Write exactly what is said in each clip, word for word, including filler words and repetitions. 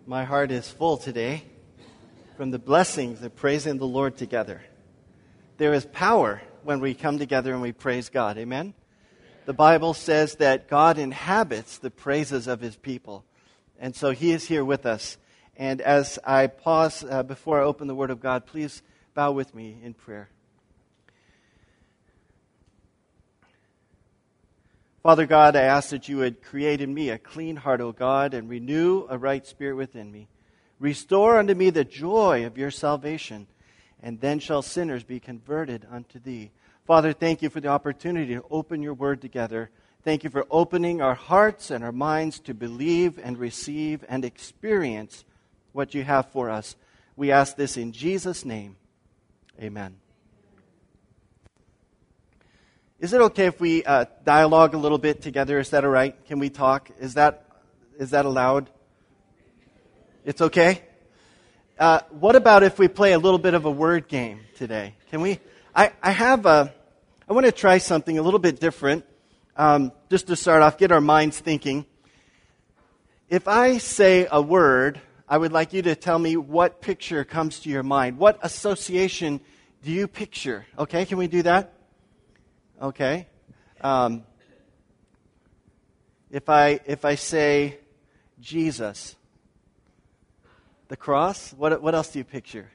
My heart is full today from the blessings of praising the Lord together. There is power when we come together and we praise God. Amen? The Bible says that God inhabits the praises of His people. And so He is here with us. And as I pause uh, before I open the Word of God, please bow with me in prayer. Father God, I ask that you would create in me a clean heart, O God, and renew a right spirit within me. Restore unto me the joy of your salvation, and then shall sinners be converted unto thee. Father, thank you for the opportunity to open your word together. Thank you for opening our hearts and our minds to believe and receive and experience what you have for us. We ask this in Jesus' name. Amen. Is it okay if we uh, dialogue a little bit together? Is that all right? Can we talk? Is that is that allowed? It's okay? Uh, what about if we play a little bit of a word game today? Can we? I, I have a, I want to try something a little bit different, um, just to start off, get our minds thinking. If I say a word, I would like you to tell me what picture comes to your mind. What association do you picture? Okay, can we do that? Okay. Um, if I if I say Jesus, the cross, what what else do you picture?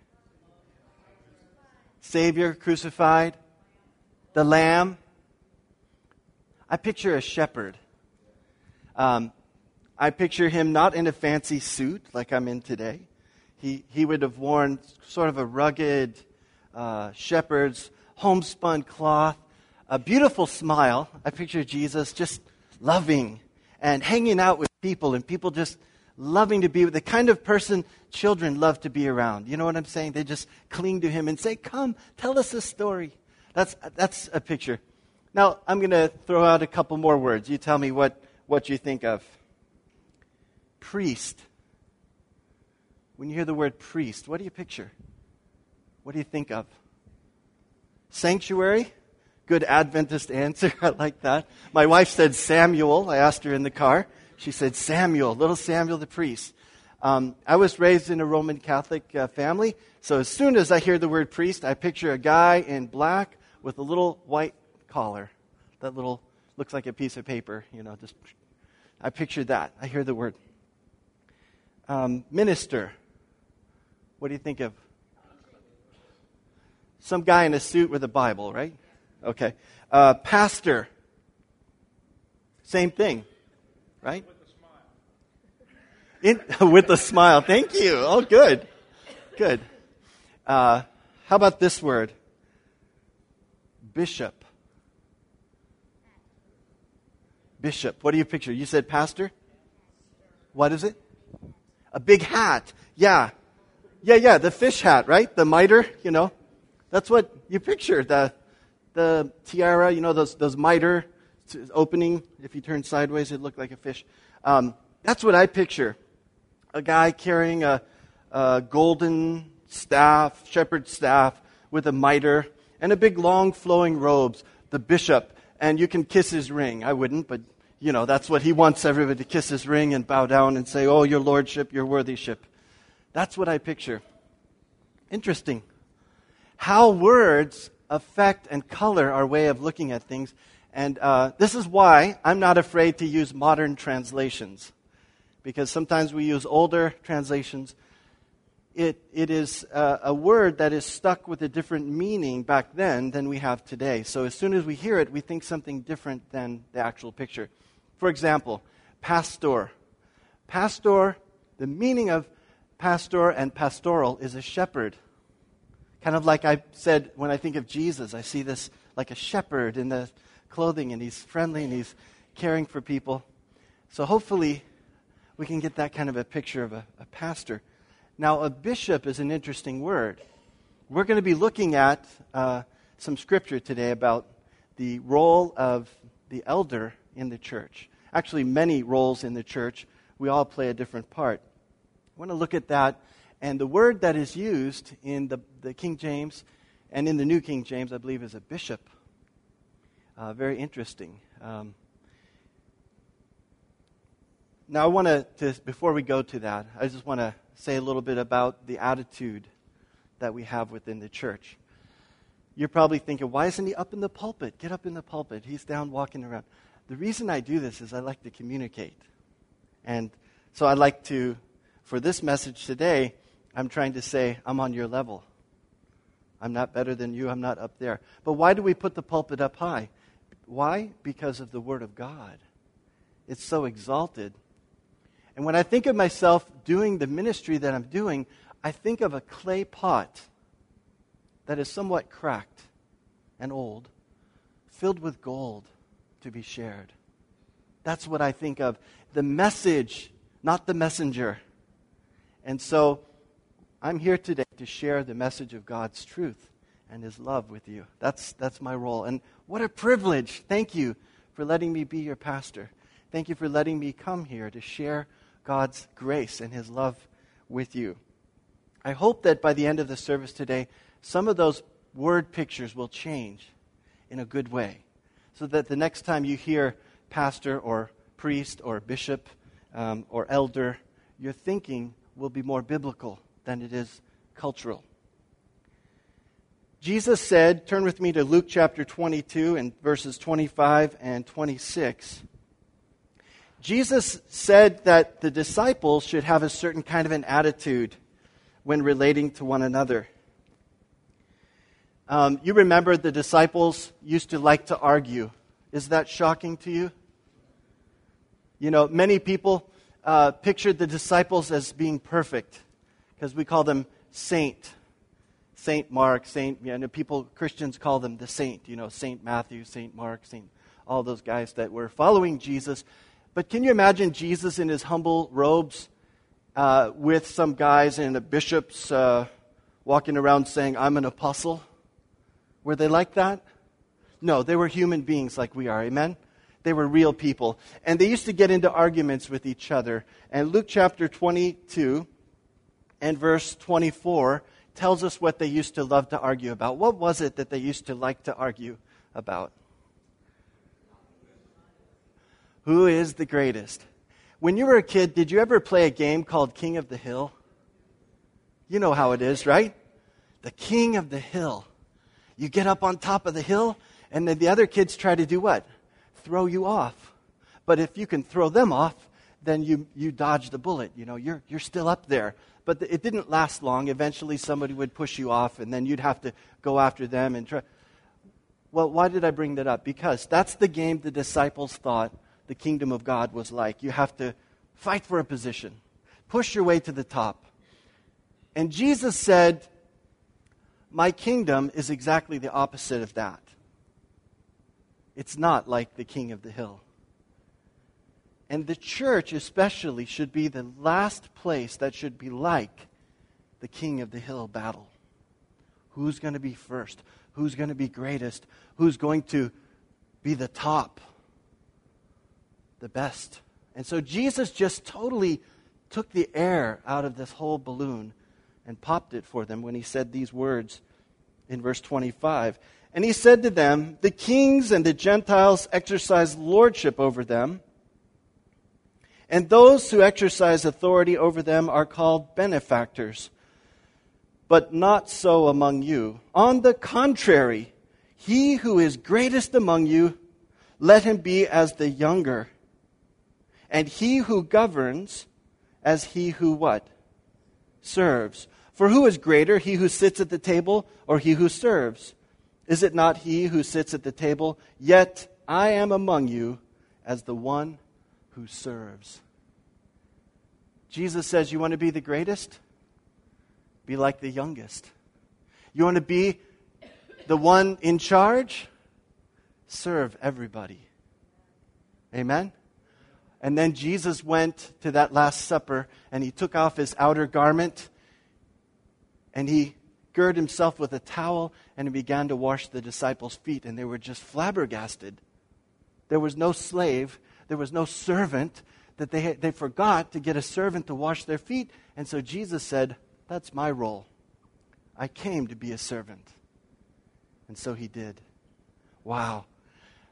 Savior crucified, the Lamb. I picture a shepherd. Um, I picture him not in a fancy suit like I'm in today. He he would have worn sort of a rugged uh, shepherd's homespun cloth. A beautiful smile. I picture Jesus just loving and hanging out with people and people just loving to be with the kind of person children love to be around. You know what I'm saying? They just cling to him and say, come, tell us a story. That's that's a picture. Now, I'm going to throw out a couple more words. You tell me what, what you think of. Priest. When you hear the word priest, what do you picture? What do you think of? Sanctuary? Good Adventist answer. I like that. My wife said Samuel. I asked her in the car. She said Samuel, little Samuel the priest. Um, I was raised in a Roman Catholic uh, family, so as soon as I hear the word priest, I picture a guy in black with a little white collar. That little, looks like a piece of paper, you know, just, I picture that. I hear the word. Um, minister. What do you think of? Some guy in a suit with a Bible, right? Okay. Uh, pastor. Same thing, right? With a smile. In, with a smile. Thank you. Oh, good. Good. Uh, how about this word? Bishop. Bishop. What do you picture? You said pastor? What is it? A big hat. Yeah. Yeah, yeah. The fish hat, right? The mitre, you know. That's what you picture. The The tiara, you know, those those mitre opening. If you turn sideways, it looked like a fish. Um, that's what I picture. A guy carrying a, a golden staff, shepherd's staff, with a mitre and a big, long, flowing robes. The bishop, and you can kiss his ring. I wouldn't, but you know, that's what he wants everybody to kiss his ring and bow down and say, "Oh, your lordship, your worthyship." That's what I picture. Interesting. How words affect and color our way of looking at things. And uh, this is why I'm not afraid to use modern translations. Because sometimes we use older translations. It It is uh, a word that is stuck with a different meaning back then than we have today. So as soon as we hear it, we think something different than the actual picture. For example, pastor. Pastor, the meaning of pastor and pastoral is a shepherd. Kind of like I said, when I think of Jesus, I see this like a shepherd in the clothing, and he's friendly, and he's caring for people. So hopefully we can get that kind of a picture of a, a pastor. Now, a bishop is an interesting word. We're going to be looking at uh, some scripture today about the role of the elder in the church. Actually, many roles in the church. We all play a different part. I want to look at that. And the word that is used in the, the King James and in the New King James, I believe, is a bishop. Uh, very interesting. Um, Now I want to, before we go to that, I just want to say a little bit about the attitude that we have within the church. You're probably thinking, why isn't he up in the pulpit? Get up in the pulpit. He's down walking around. The reason I do this is I like to communicate. And so I like to, for this message today, I'm trying to say, I'm on your level. I'm not better than you. I'm not up there. But why do we put the pulpit up high? Why? Because of the Word of God. It's so exalted. And when I think of myself doing the ministry that I'm doing, I think of a clay pot that is somewhat cracked and old, filled with gold to be shared. That's what I think of. The message, not the messenger. And so I'm here today to share the message of God's truth and His love with you. That's, that's my role. And what a privilege. Thank you for letting me be your pastor. Thank you for letting me come here to share God's grace and His love with you. I hope that by the end of the service today, some of those word pictures will change in a good way, so that the next time you hear pastor or priest or bishop um, or elder, your thinking will be more biblical than it is cultural. Jesus said, turn with me to Luke chapter twenty-two and verses twenty-five and twenty-six. Jesus said that the disciples should have a certain kind of an attitude when relating to one another. Um, you remember the disciples used to like to argue. Is that shocking to you? You know, many people uh, pictured the disciples as being perfect because we call them saint. Saint Mark, Saint, you know, people, Christians call them the saint. You know, Saint Matthew, Saint Mark, Saint, all those guys that were following Jesus. But can you imagine Jesus in his humble robes uh, with some guys in a bishop's uh, walking around saying, I'm an apostle? Were they like that? No, they were human beings like we are, amen? They were real people. And they used to get into arguments with each other. And Luke chapter twenty-two and verse twenty-four tells us what they used to love to argue about. What was it that they used to like to argue about? Who is the greatest? When you were a kid, did you ever play a game called King of the Hill? You know how it is, right? The King of the Hill. You get up on top of the hill, and then the other kids try to do what? Throw you off. But if you can throw them off, then you, you dodge the bullet. You know, you're, you're still up there. But it didn't last long. Eventually somebody would push you off, and then you'd have to go after them and try. Well, why did I bring that up? Because that's the game the disciples thought the kingdom of God was like. You have to fight for a position. Push your way to the top. And Jesus said, my kingdom is exactly the opposite of that. It's not like the king of the hill. And the church especially should be the last place that should be like the king of the hill battle. Who's going to be first? Who's going to be greatest? Who's going to be the top? The best. And so Jesus just totally took the air out of this whole balloon and popped it for them when he said these words in verse twenty-five. And he said to them, the kings and the Gentiles exercise lordship over them, and those who exercise authority over them are called benefactors. But not so among you. On the contrary, he who is greatest among you, let him be as the younger. And he who governs as he who what? Serves. For who is greater, he who sits at the table or he who serves? Is it not he who sits at the table? Yet I am among you as the one who serves. Jesus says, you want to be the greatest? Be like the youngest. You want to be the one in charge? Serve everybody. Amen? And then Jesus went to that Last Supper and he took off his outer garment and he girded himself with a towel and he began to wash the disciples' feet, and they were just flabbergasted. There was no slave, there was no servant, that they they forgot to get a servant to wash their feet. And so Jesus said, that's my role. I came to be a servant. And so he did. Wow.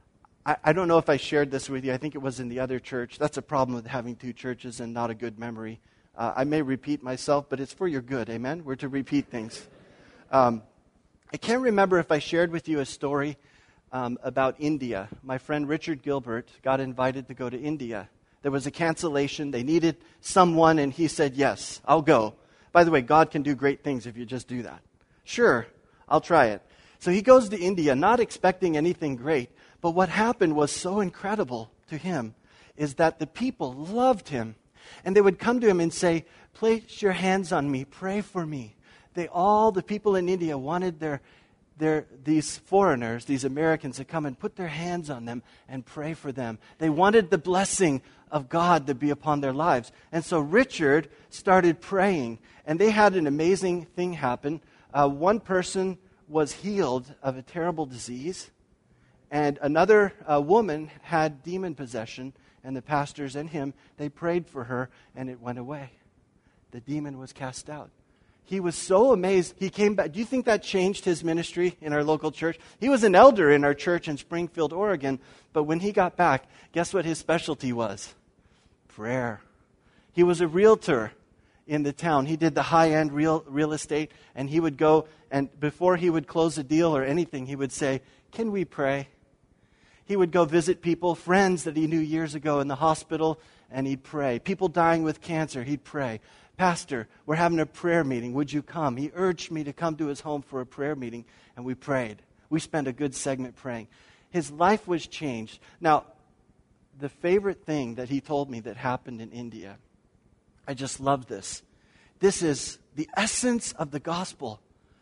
I, I don't know if I shared this with you. I think it was in the other church. That's a problem with having two churches and not a good memory. Uh, I may repeat myself, but it's for your good. Amen? We're to repeat things. Um, I can't remember if I shared with you a story um, about India. My friend Richard Gilbert got invited to go to India. There was a cancellation. They needed someone, and he said, yes, I'll go. By the way, God can do great things if you just do that. Sure, I'll try it. So he goes to India, not expecting anything great. But what happened was so incredible to him is that the people loved him. And they would come to him and say, place your hands on me, pray for me. They all, the people in India wanted their, their, these foreigners, these Americans to come and put their hands on them and pray for them. They wanted the blessing of God to be upon their lives. And so Richard started praying. And they had an amazing thing happen. Uh, one person was healed of a terrible disease. And another uh, woman had demon possession. And the pastors and him, they prayed for her, and it went away. The demon was cast out. He was so amazed. He came back. Do you think that changed his ministry in our local church? He was an elder in our church in Springfield, Oregon. But when he got back, guess what his specialty was? Prayer. He was a realtor in the town. He did the high-end real, real estate, and he would go, and before he would close a deal or anything, he would say, can we pray? He would go visit people, friends that he knew years ago in the hospital, and he'd pray. People dying with cancer, he'd pray. Pastor, we're having a prayer meeting. Would you come? He urged me to come to his home for a prayer meeting, and we prayed. We spent a good segment praying. His life was changed. Now, the favorite thing that he told me that happened in India, I just love this. This is the essence of the gospel.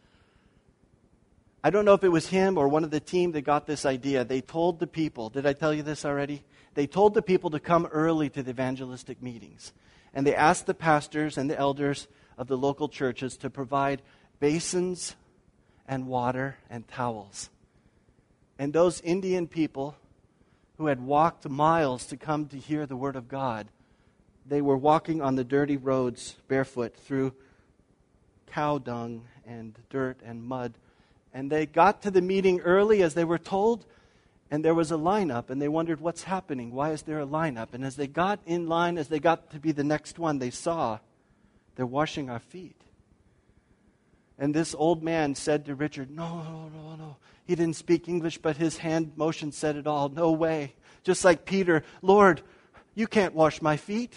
I don't know if it was him or one of the team that got this idea. They told the people, did I tell you this already? They told the people to come early to the evangelistic meetings. And they asked the pastors and the elders of the local churches to provide basins and water and towels. And those Indian people who had walked miles to come to hear the word of God, they were walking on the dirty roads barefoot through cow dung and dirt and mud. And they got to the meeting early as they were told, and there was a lineup, and they wondered, what's happening? Why is there a lineup? And as they got in line, as they got to be the next one, they saw, they're washing our feet. And this old man said to Richard, no, no, no, no. He didn't speak English, but his hand motion said it all. No way. Just like Peter, Lord, you can't wash my feet.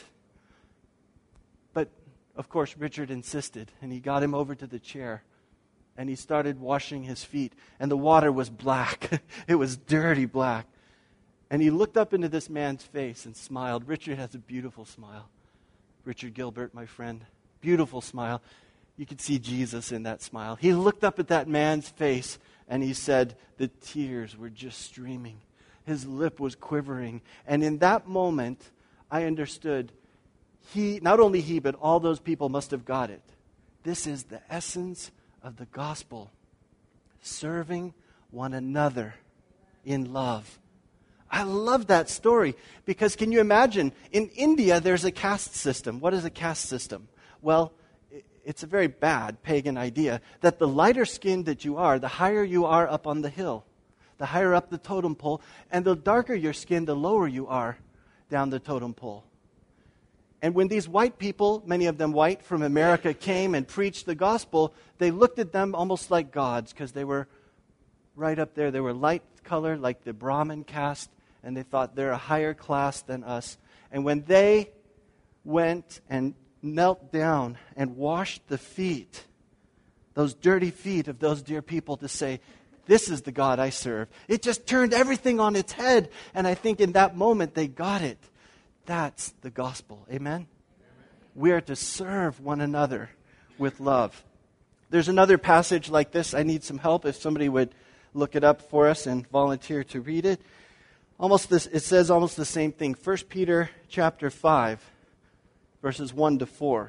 But, of course, Richard insisted, and he got him over to the chair. And he started washing his feet. And the water was black. It was dirty black. And he looked up into this man's face and smiled. Richard has a beautiful smile. Richard Gilbert, my friend. Beautiful smile. You could see Jesus in that smile. He looked up at that man's face and he said, the tears were just streaming. His lip was quivering. And in that moment, I understood, he, not only he, but all those people must have got it. This is the essence of the gospel, serving one another in love. I love that story because can you imagine, in India there's a caste system. What is a caste system? Well, it's a very bad pagan idea that the lighter skinned that you are, the higher you are up on the hill, the higher up the totem pole, and the darker your skin, the lower you are down the totem pole. And when these white people, many of them white from America, came and preached the gospel, they looked at them almost like gods because they were right up there. They were light colored like the Brahmin caste, and they thought they're a higher class than us. And when they went and knelt down and washed the feet, those dirty feet of those dear people to say, this is the God I serve, it just turned everything on its head. And I think in that moment they got it. That's the gospel. Amen? Amen? We are to serve one another with love. There's another passage like this. I need some help if somebody would look it up for us and volunteer to read it. Almost this, it says almost the same thing. First Peter chapter five, verses one to four.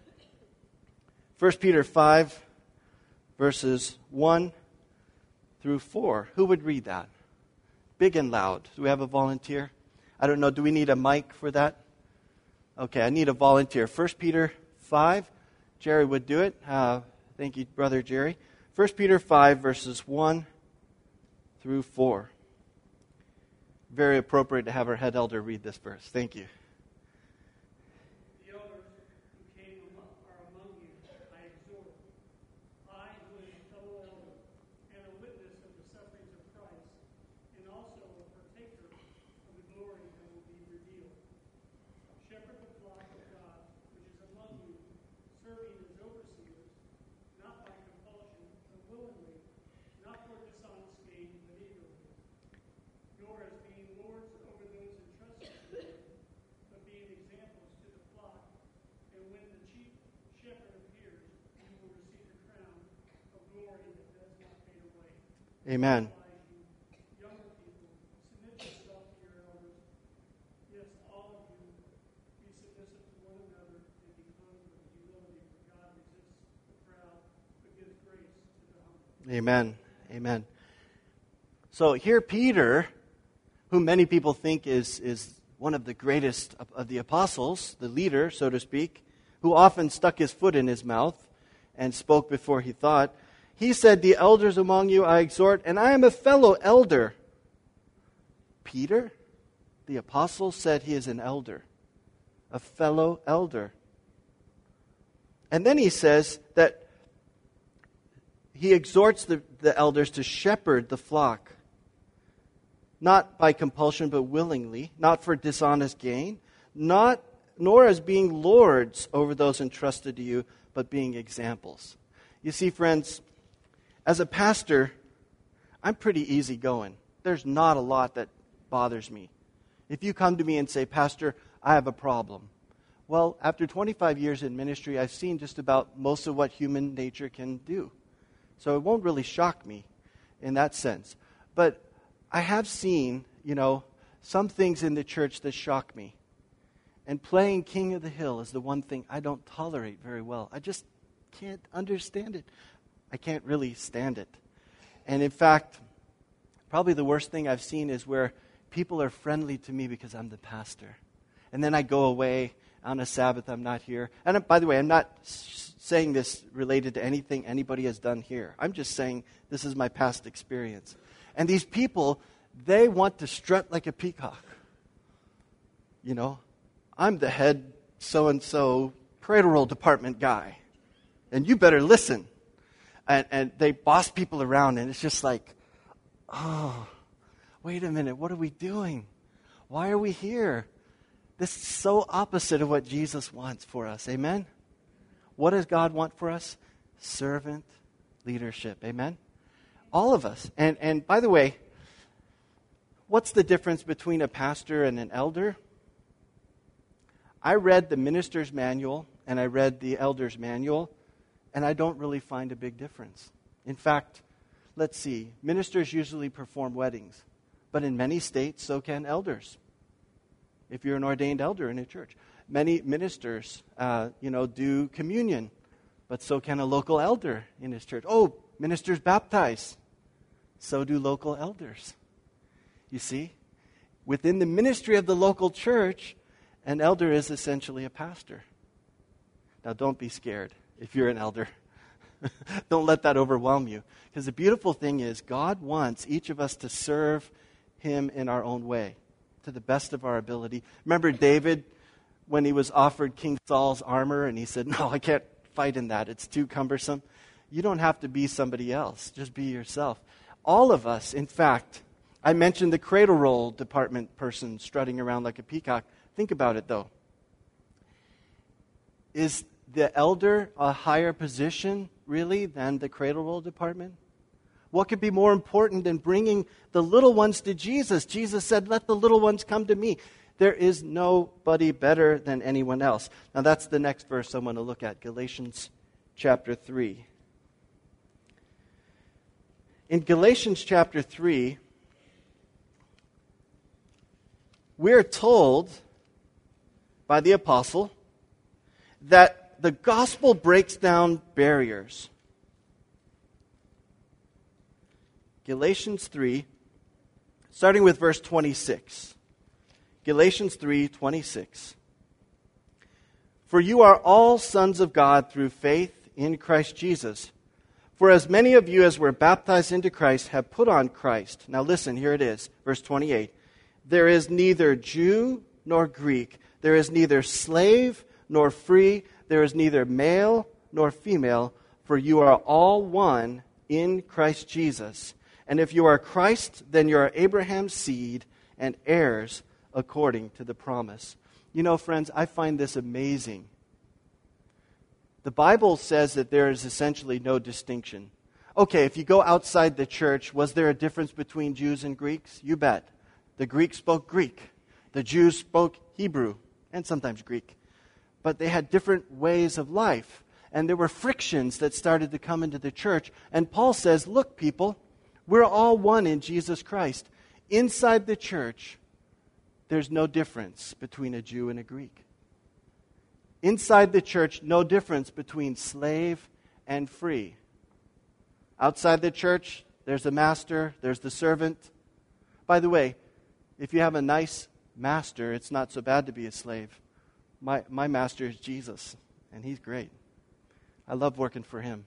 First Peter five, verses one through four. Who would read that? Big and loud. Do we have a volunteer? I don't know, do we need a mic for that? Okay, I need a volunteer. First Peter five, Jerry would do it. Uh, thank you, Brother Jerry. First Peter five, verses one through four. very appropriate to have our head elder read this verse. Thank you. The elders who came among, are among you, I exhort. I, who am a fellow elder, and a witness of the sufferings of Christ, and also a partaker of the glory that will be revealed. Shepherd the flock of God, which is among you, serving as overseers, not by compulsion, but willingly, not for dishonest gain, but eagerly, nor as being lords over those entrusted to you, but being examples to the flock. And when the chief shepherd appears, you will receive the crown of glory that does not fade away. Amen. Likewise, you younger people, submit yourself to your elders. Yes, all of you, be submissive to one another and be clothed with humility, for God resists the proud, but gives grace to the humble. Amen. Amen. So here Peter, who many people think is, is one of the greatest of, of the apostles, the leader, so to speak, who often stuck his foot in his mouth and spoke before he thought, he said, the elders among you I exhort, and I am a fellow elder. Peter, the apostle, said he is an elder, a fellow elder. And then he says that he exhorts the, the elders to shepherd the flock, not by compulsion but willingly, not for dishonest gain, not nor as being lords over those entrusted to you, but being examples. You see, friends, as a pastor, I'm pretty easygoing. There's not a lot that bothers me. If you come to me and say, Pastor, I have a problem. Well, after twenty-five years in ministry, I've seen just about most of what human nature can do. So it won't really shock me in that sense. But I have seen, you know, some things in the church that shock me. And playing King of the Hill is the one thing I don't tolerate very well. I just can't understand it. I can't really stand it. And in fact, probably the worst thing I've seen is where people are friendly to me because I'm the pastor. And then I go away on a Sabbath, I'm not here. And by the way, I'm not saying this related to anything anybody has done here. I'm just saying this is my past experience. And these people, they want to strut like a peacock. You know, I'm the head so-and-so cradle roll department guy. And you better listen. And, and they boss people around, and it's just like, oh, wait a minute, what are we doing? Why are we here? This is so opposite of what Jesus wants for us. Amen? What does God want for us? Servant leadership. Amen? All of us. And and by the way, what's the difference between a pastor and an elder? I read the minister's manual and I read the elder's manual, and I don't really find a big difference. In fact, let's see, ministers usually perform weddings, but in many states, so can elders. If you're an ordained elder in a church. Many ministers, uh, you know, do communion, but so can a local elder in his church. Oh, ministers baptize. So do local elders. You see, within the ministry of the local church, an elder is essentially a pastor. Now, don't be scared if you're an elder. Don't let that overwhelm you. Because the beautiful thing is, God wants each of us to serve Him in our own way, to the best of our ability. Remember David, when he was offered King Saul's armor, and he said, no, I can't fight in that. It's too cumbersome. You don't have to be somebody else. Just be yourself. All of us, in fact, I mentioned the cradle roll department person strutting around like a peacock. Think about it, though. Is the elder a higher position, really, than the cradle roll department? What could be more important than bringing the little ones to Jesus? Jesus said, let the little ones come to me. There is nobody better than anyone else. Now that's the next verse I want to look at, Galatians chapter three. In Galatians chapter three, we're told by the apostle that the gospel breaks down barriers. Galatians three, starting with verse twenty-six. Galatians three twenty-six. For you are all sons of God through faith in Christ Jesus. For as many of you as were baptized into Christ have put on Christ. Now listen, here it is, verse twenty-eight. There is neither Jew nor Greek. There is neither slave nor free. There is neither male nor female, for you are all one in Christ Jesus. And if you are Christ, then you are Abraham's seed and heirs according to the promise. You know, friends, I find this amazing. The Bible says that there is essentially no distinction. Okay, if you go outside the church, was there a difference between Jews and Greeks? You bet. The Greeks spoke Greek. The Jews spoke Hebrew, and sometimes Greek. But they had different ways of life. And there were frictions that started to come into the church. And Paul says, look, people, we're all one in Jesus Christ. Inside the church, there's no difference between a Jew and a Greek. Inside the church, no difference between slave and free. Outside the church, there's the master, there's the servant. By the way, if you have a nice master, it's not so bad to be a slave. My, my master is Jesus, and he's great. I love working for him.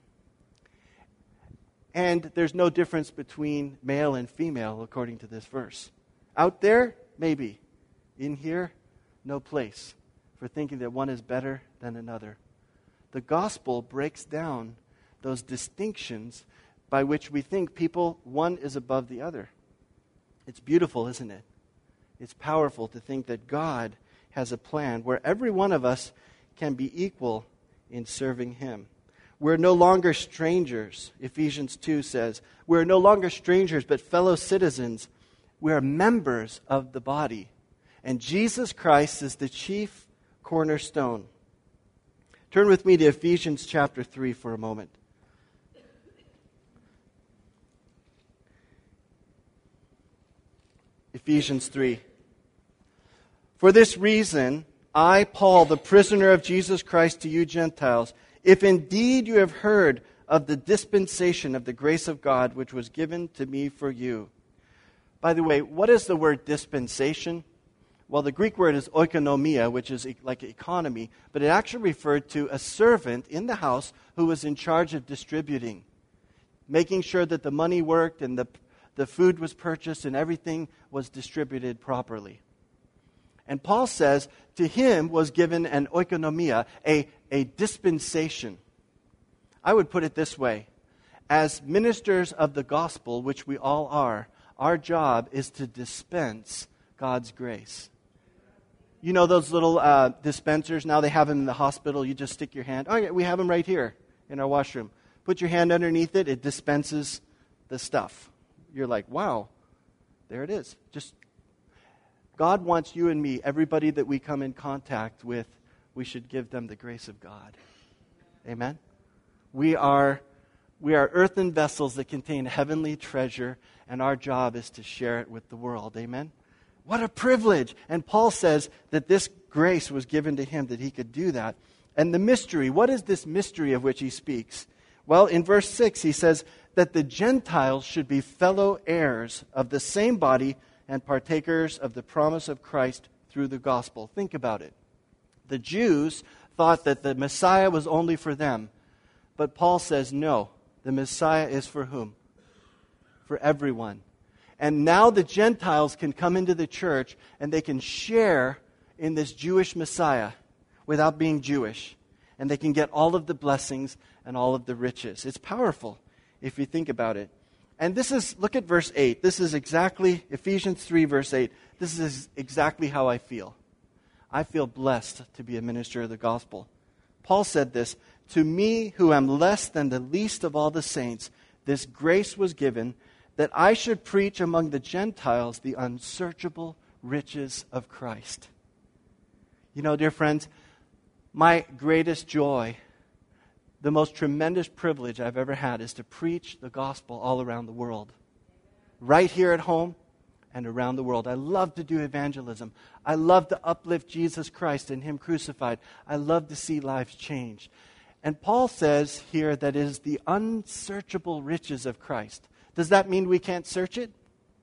And there's no difference between male and female, according to this verse. Out there, maybe. In here, no place for thinking that one is better than another. The gospel breaks down those distinctions by which we think people, one is above the other. It's beautiful, isn't it? It's powerful to think that God has a plan where every one of us can be equal in serving him. We're no longer strangers, Ephesians two says. We're no longer strangers, but fellow citizens. We are members of the body. And Jesus Christ is the chief cornerstone. Turn with me to Ephesians chapter three for a moment. Ephesians three. For this reason, I, Paul, the prisoner of Jesus Christ to you Gentiles, if indeed you have heard of the dispensation of the grace of God which was given to me for you. By the way, what is the word dispensation? Well, the Greek word is oikonomia, which is like economy, but it actually referred to a servant in the house who was in charge of distributing, making sure that the money worked and the, the food was purchased and everything was distributed properly. And Paul says, to him was given an oikonomia, a, a dispensation. I would put it this way. As ministers of the gospel, which we all are, our job is to dispense God's grace. You know those little uh, dispensers? Now they have them in the hospital. You just stick your hand. Oh, yeah, we have them right here in our washroom. Put your hand underneath it. It dispenses the stuff. You're like, wow, there it is. Just God wants you and me, everybody that we come in contact with, we should give them the grace of God. Amen? We are, we are earthen vessels that contain heavenly treasure, and our job is to share it with the world. Amen? What a privilege! And Paul says that this grace was given to him, that he could do that. And the mystery, what is this mystery of which he speaks? Well, in verse six, he says that the Gentiles should be fellow heirs of the same body and partakers of the promise of Christ through the gospel. Think about it. The Jews thought that the Messiah was only for them. But Paul says, no, the Messiah is for whom? For everyone. And now the Gentiles can come into the church and they can share in this Jewish Messiah without being Jewish. And they can get all of the blessings and all of the riches. It's powerful if you think about it. And this is, look at verse eight. This is exactly, Ephesians three, verse eight. This is exactly how I feel. I feel blessed to be a minister of the gospel. Paul said this, to me who am less than the least of all the saints, this grace was given that I should preach among the Gentiles the unsearchable riches of Christ. You know, dear friends, my greatest joy, the most tremendous privilege I've ever had is to preach the gospel all around the world. Right here at home and around the world. I love to do evangelism. I love to uplift Jesus Christ and Him crucified. I love to see lives changed. And Paul says here that it is the unsearchable riches of Christ. Does that mean we can't search it?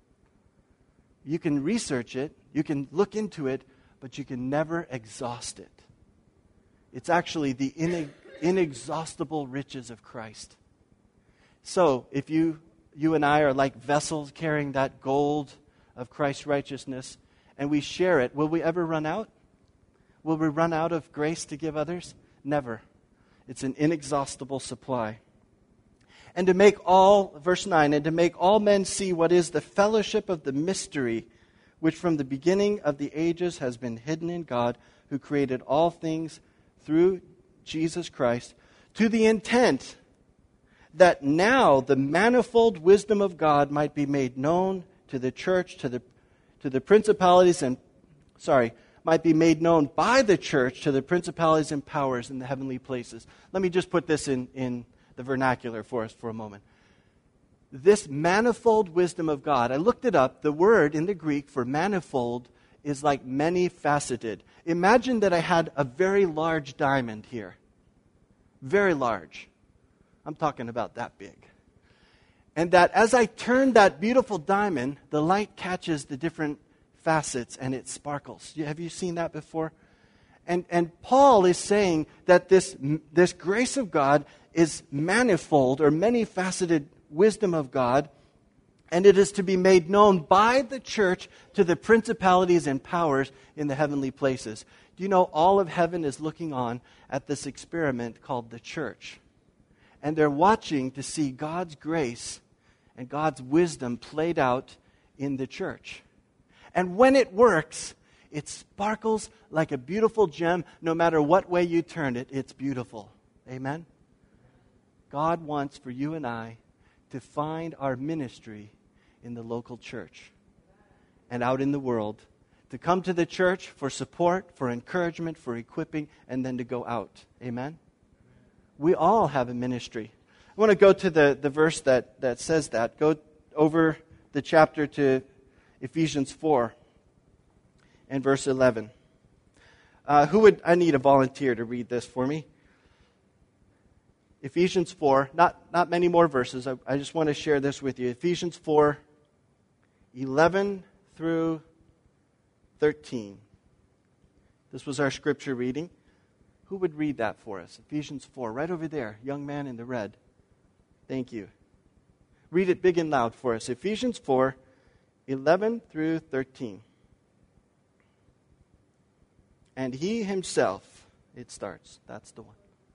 You can research it, you can look into it, but you can never exhaust it. It's actually the inexhaustible riches of Christ. So, if you you and I are like vessels carrying that gold of Christ's righteousness, and we share it, will we ever run out? Will we run out of grace to give others? Never. It's an inexhaustible supply. And to make all, verse nine, and to make all men see what is the fellowship of the mystery, which from the beginning of the ages has been hidden in God, who created all things through Jesus Christ, to the intent that now the manifold wisdom of God might be made known to the church, to the to the principalities and, sorry, might be made known by the church to the principalities and powers in the heavenly places. Let me just put this in, in the vernacular for us for a moment. This manifold wisdom of God, I looked it up. The word in the Greek for manifold is like many-faceted. Imagine that I had a very large diamond here. Very large. I'm talking about that big. And that as I turn that beautiful diamond, the light catches the different facets and it sparkles. Have you seen that before? And and Paul is saying that this, this grace of God is manifold or many-faceted wisdom of God, and it is to be made known by the church to the principalities and powers in the heavenly places. Do you know all of heaven is looking on at this experiment called the church? And they're watching to see God's grace and God's wisdom played out in the church. And when it works, it sparkles like a beautiful gem. No matter what way you turn it, it's beautiful. Amen? God wants for you and I to find our ministry in the local church and out in the world. To come to the church for support, for encouragement, for equipping, and then to go out. Amen? We all have a ministry. I want to go to the, the verse that, that says that. Go over the chapter to Ephesians four and verse eleven. Uh, who would, I need a volunteer to read this for me. Ephesians four, not, not many more verses. I, I just want to share this with you. Ephesians four, eleven through thirteen. This was our scripture reading. Who would read that for us? Ephesians four, right over there, young man in the red. Thank you. Read it big and loud for us. Ephesians four, eleven through thirteen. And he himself, it starts, that's the one.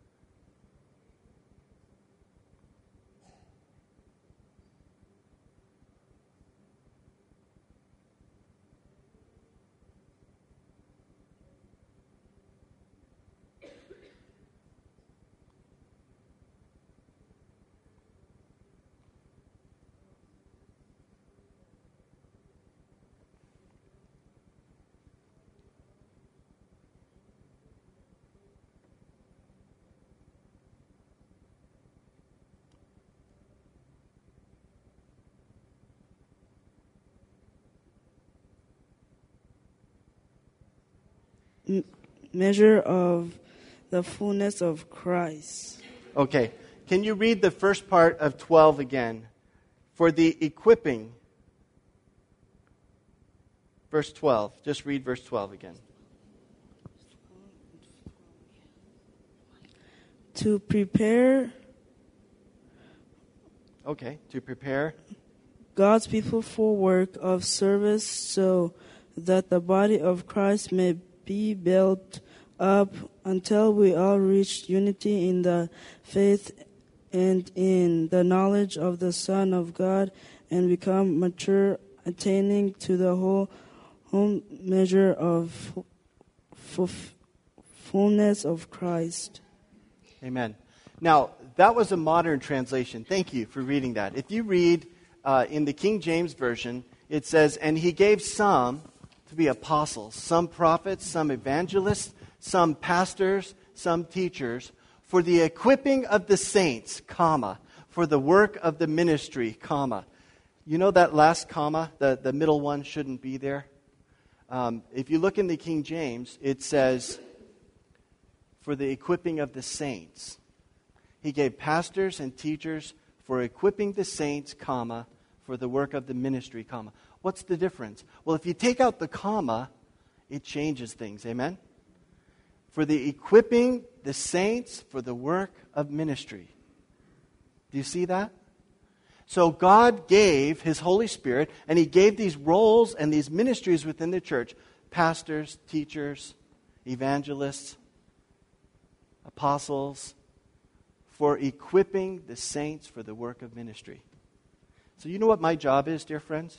Measure of the fullness of Christ. Okay. Can you read the first part of twelve again? For the equipping. Verse twelve. Just read verse twelve again. To prepare. Okay. To prepare. God's people for work of service so that the body of Christ may be built up until we all reach unity in the faith and in the knowledge of the Son of God and become mature, attaining to the whole, whole measure of f- fullness of Christ. Amen. Now, that was a modern translation. Thank you for reading that. If you read uh, in the King James Version, it says, and he gave some to be apostles, some prophets, some evangelists, some pastors, some teachers, for the equipping of the saints, comma, for the work of the ministry, comma. You know that last comma, the, the middle one shouldn't be there? Um, if you look in the King James, it says, for the equipping of the saints. He gave pastors and teachers for equipping the saints, comma, for the work of the ministry, comma. What's the difference? Well, if you take out the comma, it changes things. Amen? For the equipping the saints for the work of ministry. Do you see that? So God gave His Holy Spirit, and He gave these roles and these ministries within the church. Pastors, teachers, evangelists, apostles, for equipping the saints for the work of ministry. So you know what my job is, dear friends?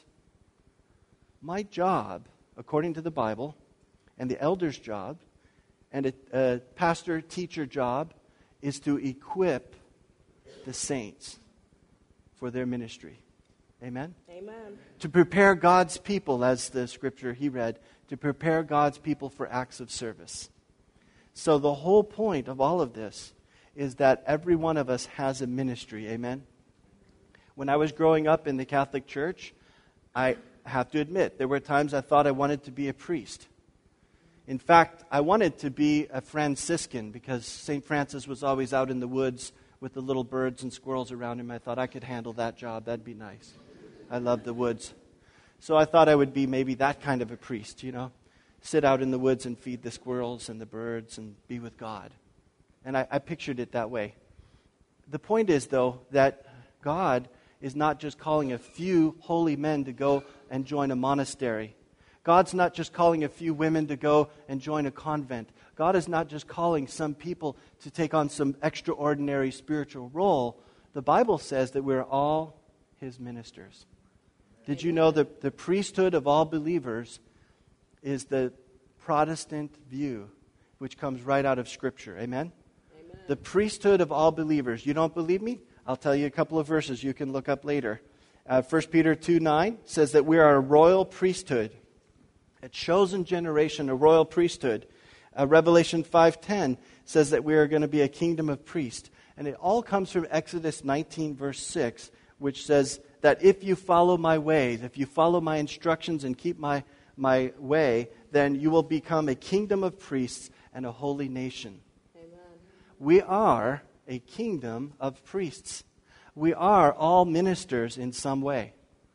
My job, according to the Bible, and the elder's job, and a, a pastor, teacher job, is to equip the saints for their ministry. Amen? Amen. To prepare God's people, as the scripture he read, to prepare God's people for acts of service. So the whole point of all of this is that every one of us has a ministry. Amen? When I was growing up in the Catholic Church, I have to admit, there were times I thought I wanted to be a priest. In fact, I wanted to be a Franciscan because Saint Francis was always out in the woods with the little birds and squirrels around him. I thought I could handle that job. That'd be nice. I love the woods. So I thought I would be maybe that kind of a priest, you know, sit out in the woods and feed the squirrels and the birds and be with God. And I, I pictured it that way. The point is, though, that God is not just calling a few holy men to go and join a monastery. God's not just calling a few women to go and join a convent. God is not just calling some people to take on some extraordinary spiritual role. The Bible says that we're all His ministers. Did you know that the priesthood of all believers is the Protestant view, which comes right out of Scripture? Amen? Amen. The priesthood of all believers. You don't believe me? I'll tell you a couple of verses you can look up later. Uh, First Peter two nine says that we are a royal priesthood, a chosen generation, a royal priesthood. Uh, Revelation five ten says that we are going to be a kingdom of priests. And it all comes from Exodus nineteen, verse six, which says that if you follow my ways, if you follow my instructions and keep my, my way, then you will become a kingdom of priests and a holy nation. Amen. We are a kingdom of priests. We are all ministers in some way.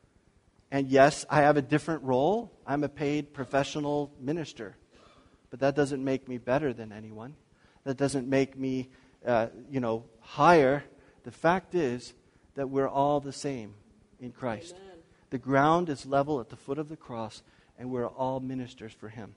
And yes, I have a different role. I'm a paid professional minister. But that doesn't make me better than anyone. That doesn't make me, uh, you know, higher. The fact is that we're all the same in Christ. Amen. The ground is level at the foot of the cross, and we're all ministers for Him.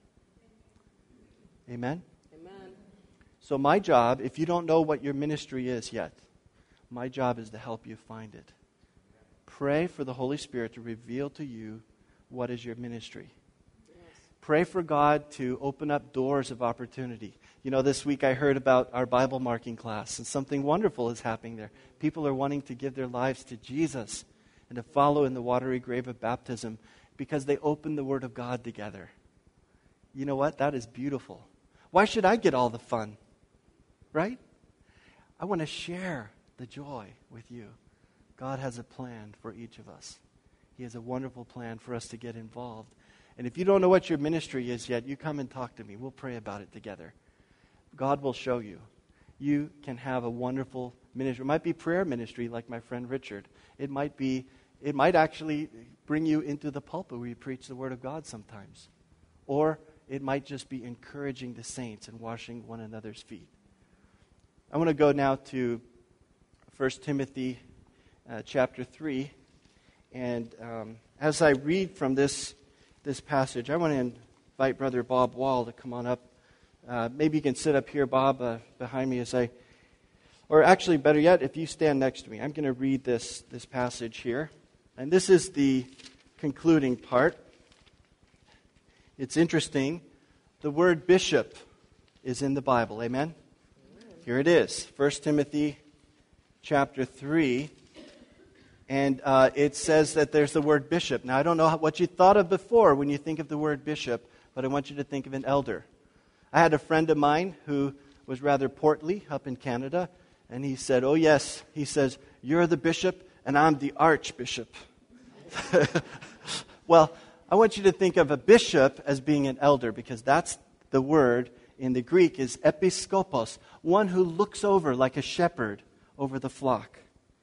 Amen? Amen. So my job, if you don't know what your ministry is yet, my job is to help you find it. Pray for the Holy Spirit to reveal to you what is your ministry. Yes. Pray for God to open up doors of opportunity. You know, this week I heard about our Bible marking class, and something wonderful is happening there. People are wanting to give their lives to Jesus and to follow in the watery grave of baptism because they open the Word of God together. You know what? That is beautiful. Why should I get all the fun? Right? I want to share the joy with you. God has a plan for each of us. He has a wonderful plan for us to get involved. And if you don't know what your ministry is yet, you come and talk to me. We'll pray about it together. God will show you. You can have a wonderful ministry. It might be prayer ministry like my friend Richard. It might be, it might actually bring you into the pulpit where you preach the Word of God sometimes. Or it might just be encouraging the saints and washing one another's feet. I want to go now to First Timothy uh, chapter three. And um, as I read from this, this passage, I want to invite Brother Bob Wall to come on up. Uh, maybe you can sit up here, Bob, uh, behind me as I... Or actually, better yet, if you stand next to me. I'm going to read this, this passage here. And this is the concluding part. It's interesting. The word bishop is in the Bible. Amen? Amen. Here it is. First Timothy chapter three. And uh, it says that there's the word bishop. Now, I don't know how, what you thought of before when you think of the word bishop, but I want you to think of an elder. I had a friend of mine who was rather portly up in Canada, and he said, oh yes, he says, you're the bishop and I'm the archbishop. Well, I want you to think of a bishop as being an elder, because that's the word in the Greek is episkopos, one who looks over like a shepherd over the flock.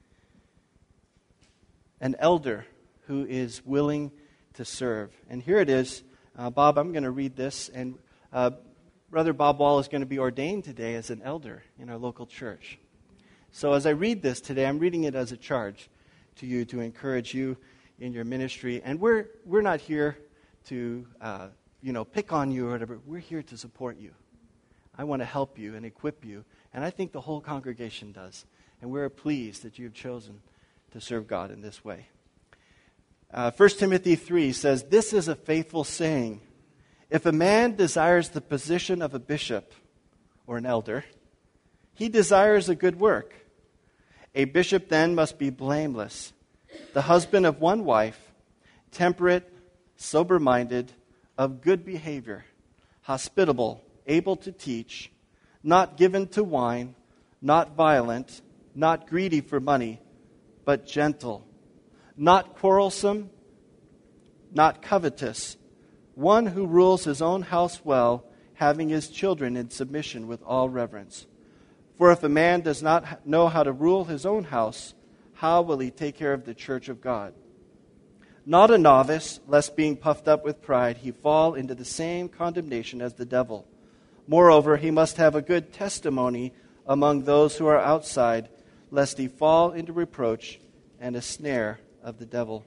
An elder who is willing to serve. And here it is. Uh, Bob, I'm going to read this, and uh, Brother Bob Wall is going to be ordained today as an elder in our local church. So as I read this today, I'm reading it as a charge. to you to encourage you in your ministry. And we're we're not here to uh, you know pick on you or whatever. We're here to support you. I want to help you and equip you, and I think the whole congregation does. And we're pleased that you've chosen to serve God in this way. Uh, First Timothy three says, "This is a faithful saying. If a man desires the position of a bishop or an elder, he desires a good work. A bishop then must be blameless, the husband of one wife, temperate, sober-minded, of good behavior, hospitable, able to teach, not given to wine, not violent, not greedy for money, but gentle, not quarrelsome, not covetous, one who rules his own house well, having his children in submission with all reverence. For if a man does not know how to rule his own house, how will he take care of the church of God? Not a novice, lest being puffed up with pride, he fall into the same condemnation as the devil. Moreover, he must have a good testimony among those who are outside, lest he fall into reproach and a snare of the devil."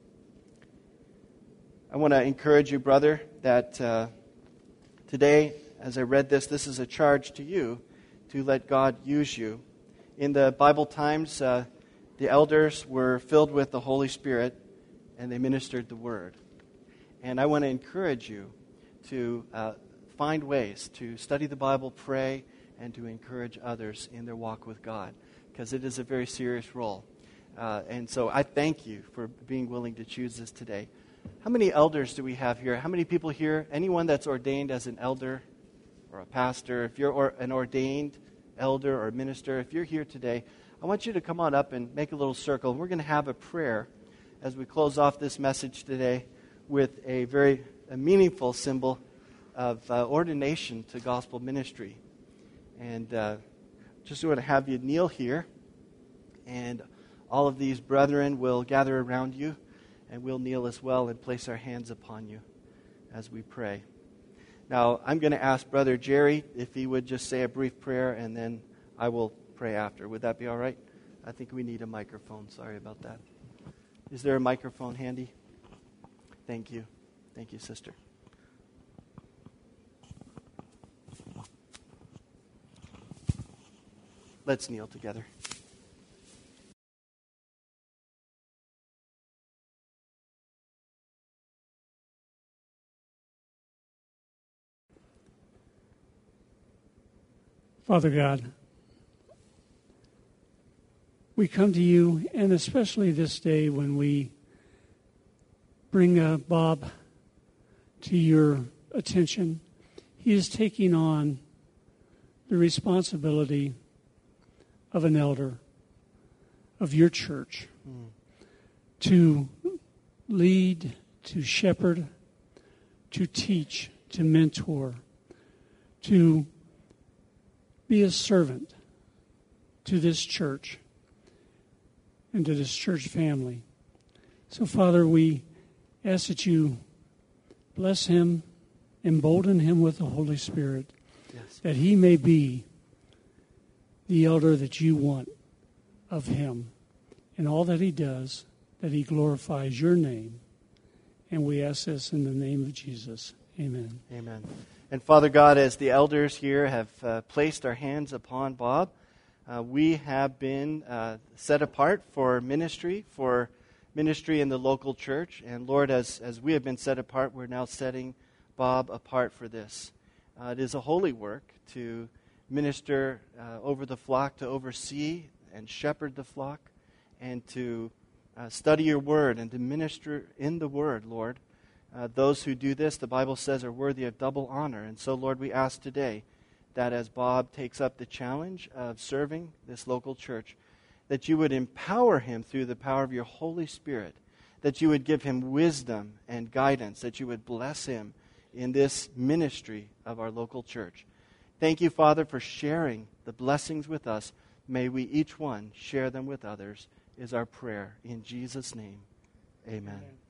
I want to encourage you, brother, that uh, today, as I read this, this is a charge to you to let God use you. In the Bible times, uh, the elders were filled with the Holy Spirit, and they ministered the Word. And I want to encourage you to uh, find ways to study the Bible, pray, and to encourage others in their walk with God, because it is a very serious role. Uh, and so I thank you for being willing to choose this today. How many elders do we have here? How many people here? Anyone that's ordained as an elder or a pastor, if you're or an ordained elder or minister, if you're here today, I want you to come on up and make a little circle. We're going to have a prayer as we close off this message today with a very a meaningful symbol of uh, ordination to gospel ministry. And uh, just want to have you kneel here, and all of these brethren will gather around you, and we'll kneel as well and place our hands upon you as we pray. Now, I'm going to ask Brother Jerry if he would just say a brief prayer, and then I will pray after. Would that be all right? I think we need a microphone. Sorry about that. Is there a microphone handy? Thank you. Thank you, sister. Let's kneel together. Father God, we come to you, and especially this day when we bring uh, Bob to your attention. He is taking on the responsibility of an elder of your church mm. to lead, to shepherd, to teach, to mentor, to be a servant to this church and to this church family. So, Father, we ask that you bless him, embolden him with the Holy Spirit, yes. that he may be the elder that you want of him. In all that he does, that he glorifies your name. And we ask this in the name of Jesus. Amen. Amen. And Father God, as the elders here have uh, placed our hands upon Bob, uh, we have been uh, set apart for ministry, for ministry in the local church. And Lord, as, as we have been set apart, we're now setting Bob apart for this. Uh, it is a holy work to minister uh, over the flock, to oversee and shepherd the flock, and to uh, study your word and to minister in the word, Lord. Uh, those who do this, the Bible says, are worthy of double honor. And so, Lord, we ask today that as Bob takes up the challenge of serving this local church, that you would empower him through the power of your Holy Spirit, that you would give him wisdom and guidance, that you would bless him in this ministry of our local church. Thank you, Father, for sharing the blessings with us. May we each one share them with others, is our prayer. In Jesus' name, amen. Amen.